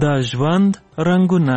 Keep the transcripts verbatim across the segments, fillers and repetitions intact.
د ژوند رنګونه.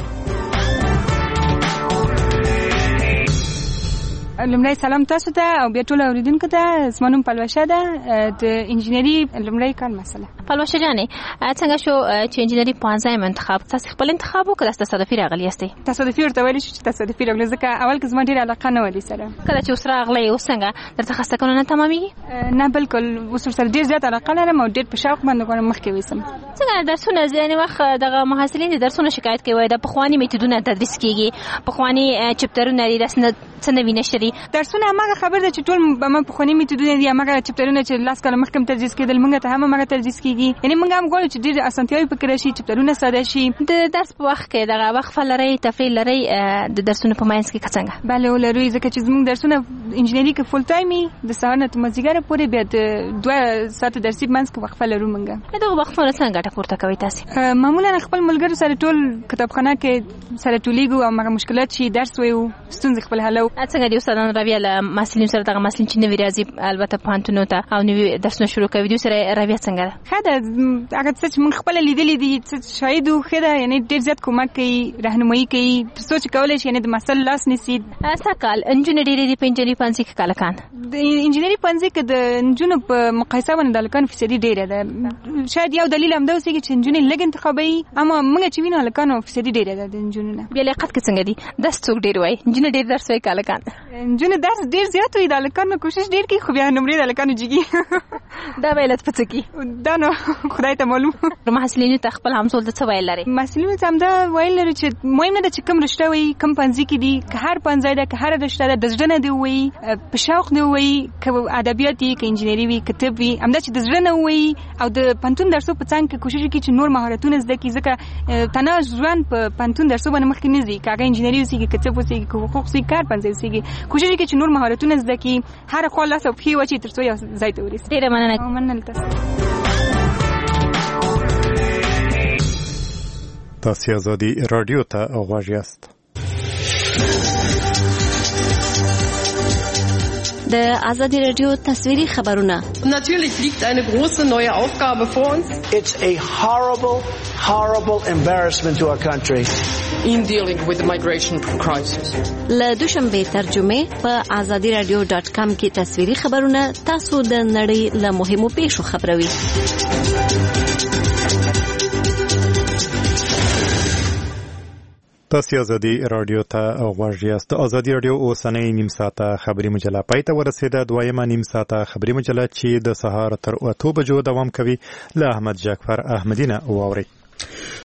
لمړی سلام تاسو ته او بیا ټول اوریدونکو ته. زما نوم پلوشه ده، د انجینری لمړی کال مسله. پلوشه جانې څنګه شو چې انجینری پوهنځی انتخاب؟ تاسو خپل انتخاب وکړ؟ تصادفي راغلی یاستئ؟ تصادفي ورته ویلی شو چې تصادفي راغلی، ځکه اول کې زما ډېره علاقه نه وه دې سره. کله چې اوس راغلی اوس څنګه درته خسته کونه نه تمامېږي؟ نه بالکل، اوس ورسره ډېر زیات علاقه لرم او ډېر په شوق باندې غواړم مخکې ویسم. څنګه درسونه ځینې وخت دغه محصلین د درسونو شکایت کوي د پخواني میتودونه تدریس کېږي، پخواني چپټرونه دي، داسې څه نوي نشته دي. درسونه هماغه خبر ده چې ټول به پخواني میتودونه دي، هماغه چپټرونه چې لاس کاله مخکې تدریس کېدل موږ ته هم هماغه تدریس کېږي. یعنې موږ هم غواړو چې ډېرې اسانتیاوې پکې راشي، چپټرونه ساده شي. د درس په وخت کې دغه وقفه لرئ، تفریح لرئ د درسونو په منځ کې که څنګه؟ بله ولرو، ځکه چې زموږ درسونه انجینري کې فول ټایم وي، د سهار نه تر مازدیګره پورې، بیا د دوه ساعته درسي منځ کې وقفه لرو موږ. دغه وقفونه څنګه ګټه پورته کوئ تاسې؟ معمولا خپل ملګرو سره ټول کتابخانه کې سره ټولېږو او هغه مشکلات چې درس وایو ستونزې خپل حلوو. څنګه د استادانو رویه له محصلینو سره، دغه محصلین چې نوي راځي البته پوهنتونو ته او نوي درسونه شروع کوي، دوی سره رویه څنګه ده؟ ښه ده، هغه څه چې موږ خپله لیدلي دي، څه شاهد وو، ښه ده. یعنې ډېر زیات کومک کوي، رهنمایي کوي، تر څو چې کولی شي یعنې د محصل لاس نیسي. څه کال نجونې ډېرې دي په انجینري پوهنځي کې که هلکان؟ د انجینري پوهنځي کې د نجونو په مقایسه باندې د هلکانو فیصدي ډېره ده. شاید یو دلیل همدا اوسېږي چې نجونې لږ انتخابوي، اما موږ چې وینو هلکانو فیصدي ډېره ده د نجونو نه. بیا لیاقت کې څنګه دي؟ درس څوک ډېر وایي؟ نجونې ډېر درس وایي که هلکان؟ نجونې درس ډېر زیات وایي، د هلکانو کوشش ډېر کوي، خو بیا نمرې د هلکانو جګي. دا به علت په څه کې؟ دا نو خدای ته معلوم. محصلینو ته خپل همزول ته څه ویل لرئ؟ محصلینو ته همدا ویل لرو چې مهم نه ده چې کوم رشته وایي، کوم پوهنځي کې دي، که هر پوهنځی ده، که هره رشته ده، د زړه نه دې ووایي، په شوق دې ووایي، که ادبیات وي، که انجینري وي، که طب وي، همدا چې د زړه نه ووایي او د پوهنتون درسو په څنګ کې کوشش وکړي چې نور مهارتونه زده کړي، ځکه تنها ژوند په پوهنتون درسو باندې مخکې نه ځي. که هغه انجینري اوسېږي، که طب اوسېږي، که حقوق اوسېږي، که هر پوهنځی اوسېږي، کوشش وکړي چې نور مهارتونه زده کړي، هره خوا لاس او پښې واچوي تر څو یو ځای ته ورسي. ډېره مننه. مننه تاسو. تاسو آزادی رادیو ته غوږ یاست. د آزادی رادیو تصویری خبرونه. Natürlich liegt eine große neue Aufgabe vor uns. It's a horrible, horrible embarrassment to our country. In dealing with the migration crisis. له دوشنبه ترجمه په آزادی رادیو ډاټ کام کې تصویری خبرونه تاسو د نړۍ له مهمو پیښو خبروي. تاسو آزادی رادیو ته غوږ یاست. آزادی رادیو اوسنۍ نیم ساعته خبري مجله پای ته ورسېده. دویمه نیم ساعته خبري مجله چې د سهار تر اته بجو دوام کوي له احمد جعفر احمدی نه واورئ.